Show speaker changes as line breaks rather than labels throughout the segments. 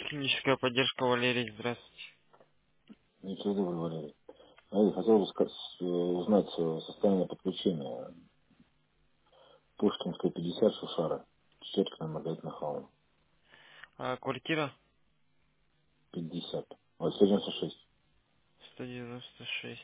Техническая поддержка, Валерий, здравствуйте.
Ничего доброго, Валерий. Валерий, хотел бы узнать состояние подключения Пушкинская 50 Шушара, Чечеткина Маргарита Михайловна,
А квартира
50. Ой, 196.
196.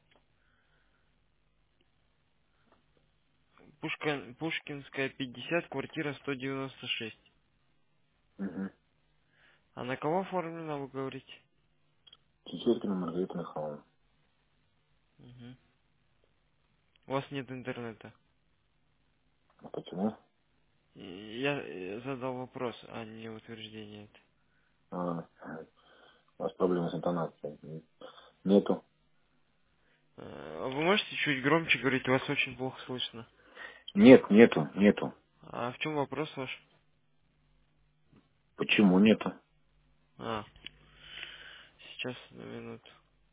Пушкинская 50, квартира 196.
Угу.
А на кого оформлено, вы говорите?
Чечеткина Маргарита Михайловна.
Мгм. У вас нет интернета.
А почему?
Я задал вопрос, а не утверждение это.
А, у вас проблемы с интонацией. Нету.
Вы можете чуть громче говорить, вас очень плохо слышно.
Нету.
А в чем вопрос ваш?
Почему нету?
А, сейчас на минуту.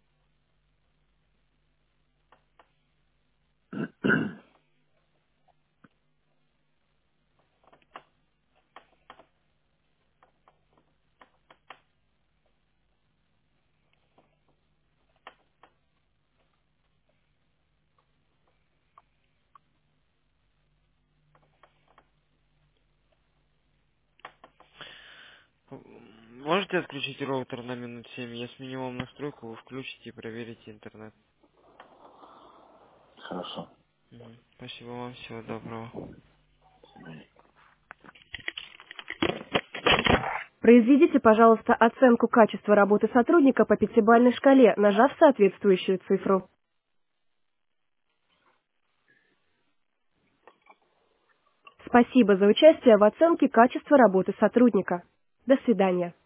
Можете отключить роутер на минут 7? Я сменю вам настройку, вы включите и проверите интернет.
Хорошо.
Мгм. Спасибо вам, всего доброго.
Произведите, пожалуйста, оценку качества работы сотрудника по пятибалльной шкале, нажав соответствующую цифру. Спасибо за участие в оценке качества работы сотрудника. До свидания.